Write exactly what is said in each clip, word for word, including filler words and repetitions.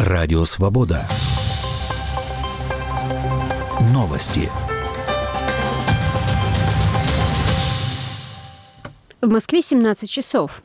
Радио Свобода. Новости. В Москве семнадцать часов.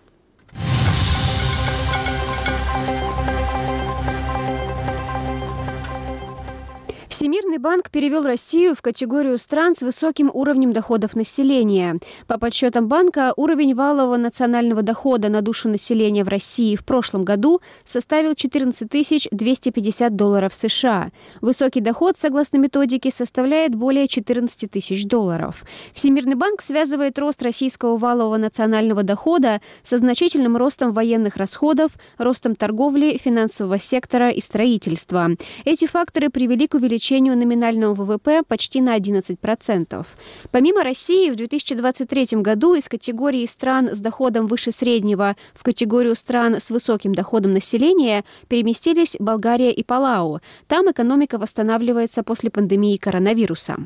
Всемирный банк перевел Россию в категорию стран с высоким уровнем доходов населения. По подсчетам банка, уровень валового национального дохода на душу населения в России в прошлом году составил четырнадцать тысяч двести пятьдесят долларов США. Высокий доход, согласно методике, составляет более четырнадцать тысяч долларов. Всемирный банк связывает рост российского валового национального дохода со значительным ростом военных расходов, ростом торговли, финансового сектора и строительства. Эти факторы привели к увеличению номинального ВВП почти на одиннадцать процентов. Помимо России, в две тысячи двадцать третьем году из категории стран с доходом выше среднего в категорию стран с высоким доходом населения переместились Болгария и Палау. Там экономика восстанавливается после пандемии коронавируса.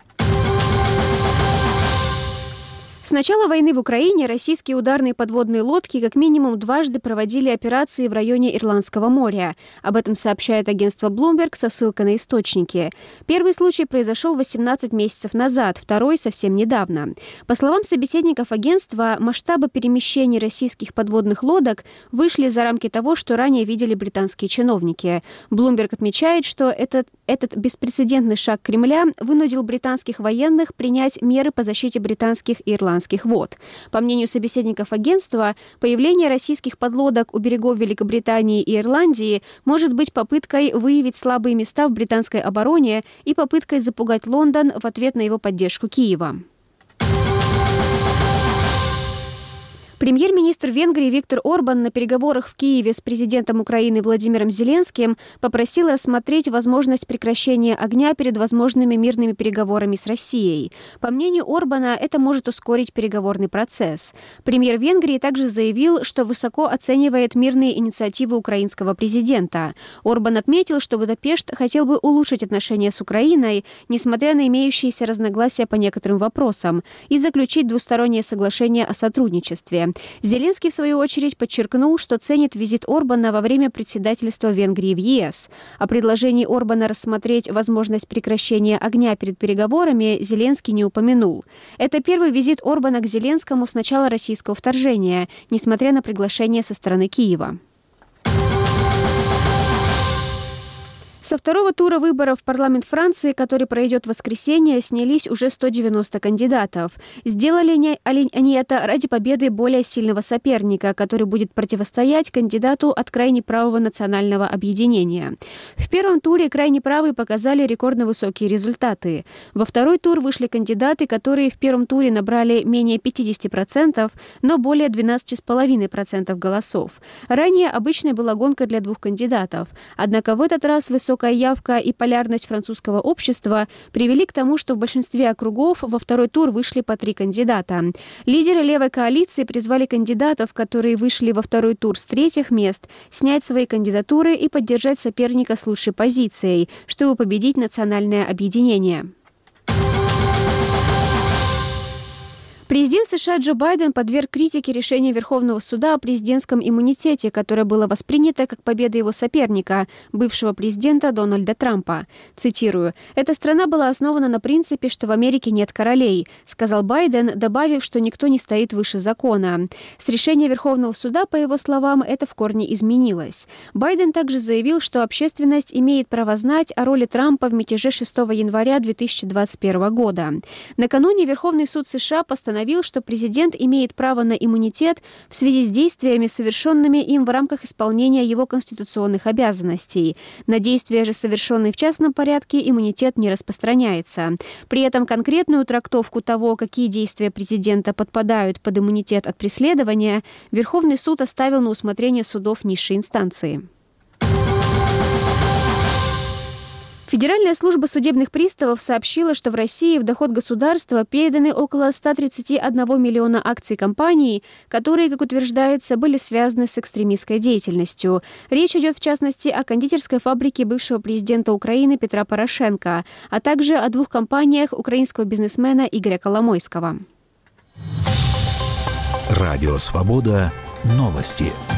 С начала войны в Украине российские ударные подводные лодки как минимум дважды проводили операции в районе Ирландского моря. Об этом сообщает агентство Bloomberg со ссылкой на источники. Первый случай произошел восемнадцать месяцев назад, второй совсем недавно. По словам собеседников агентства, масштабы перемещений российских подводных лодок вышли за рамки того, что ранее видели британские чиновники. Bloomberg отмечает, что этот, этот беспрецедентный шаг Кремля вынудил британских военных принять меры по защите британских и ирландских вод. По мнению собеседников агентства, появление российских подлодок у берегов Великобритании и Ирландии может быть попыткой выявить слабые места в британской обороне и попыткой запугать Лондон в ответ на его поддержку Киева. Премьер-министр Венгрии Виктор Орбан на переговорах в Киеве с президентом Украины Владимиром Зеленским попросил рассмотреть возможность прекращения огня перед возможными мирными переговорами с Россией. По мнению Орбана, это может ускорить переговорный процесс. Премьер Венгрии также заявил, что высоко оценивает мирные инициативы украинского президента. Орбан отметил, что Будапешт хотел бы улучшить отношения с Украиной, несмотря на имеющиеся разногласия по некоторым вопросам, и заключить двустороннее соглашение о сотрудничестве. Зеленский, в свою очередь, подчеркнул, что ценит визит Орбана во время председательства Венгрии в ЕС. О предложении Орбана рассмотреть возможность прекращения огня перед переговорами Зеленский не упомянул. Это первый визит Орбана к Зеленскому с начала российского вторжения, несмотря на приглашение со стороны Киева. Со второго тура выборов в парламент Франции, который пройдет в воскресенье, снялись уже сто девяносто кандидатов. Сделали они это ради победы более сильного соперника, который будет противостоять кандидату от крайне правого национального объединения. В первом туре крайне правые показали рекордно высокие результаты. Во второй тур вышли кандидаты, которые в первом туре набрали менее пятьдесят процентов, но более двенадцать целых пять десятых процента голосов. Ранее обычной была гонка для двух кандидатов. Однако в этот раз высокая Высокая явка и полярность французского общества привели к тому, что в большинстве округов во второй тур вышли по три кандидата. Лидеры левой коалиции призвали кандидатов, которые вышли во второй тур с третьих мест, снять свои кандидатуры и поддержать соперника с лучшей позицией, чтобы победить национальное объединение. Президент США Джо Байден подверг критике решение Верховного суда о президентском иммунитете, которое было воспринято как победа его соперника, бывшего президента Дональда Трампа. Цитирую: «Эта страна была основана на принципе, что в Америке нет королей», сказал Байден, добавив, что никто не стоит выше закона. С решения Верховного суда, по его словам, это в корне изменилось. Байден также заявил, что общественность имеет право знать о роли Трампа в мятеже шестого января две тысячи двадцать первого года. Накануне Верховный суд США постановил, что президент имеет право на иммунитет в связи с действиями, совершенными им в рамках исполнения его конституционных обязанностей. На действия же, совершенные в частном порядке, иммунитет не распространяется. При этом конкретную трактовку того, какие действия президента подпадают под иммунитет от преследования, Верховный суд оставил на усмотрение судов низшей инстанции. Федеральная служба судебных приставов сообщила, что в России в доход государства переданы около ста тридцати одного миллиона акций компаний, которые, как утверждается, были связаны с экстремистской деятельностью. Речь идет, в частности, о кондитерской фабрике бывшего президента Украины Петра Порошенко, а также о двух компаниях украинского бизнесмена Игоря Коломойского. Радио «Свобода». Новости.